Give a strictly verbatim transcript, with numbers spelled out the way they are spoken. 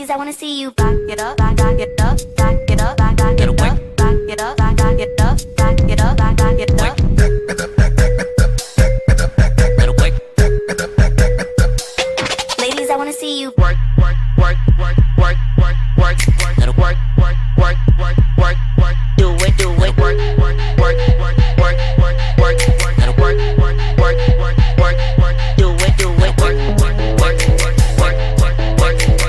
Ladies, I wanna see you back it up, back it up, back it up, back it up, back it up, back it up, back it up, back it up. Ladies, I wanna see you work.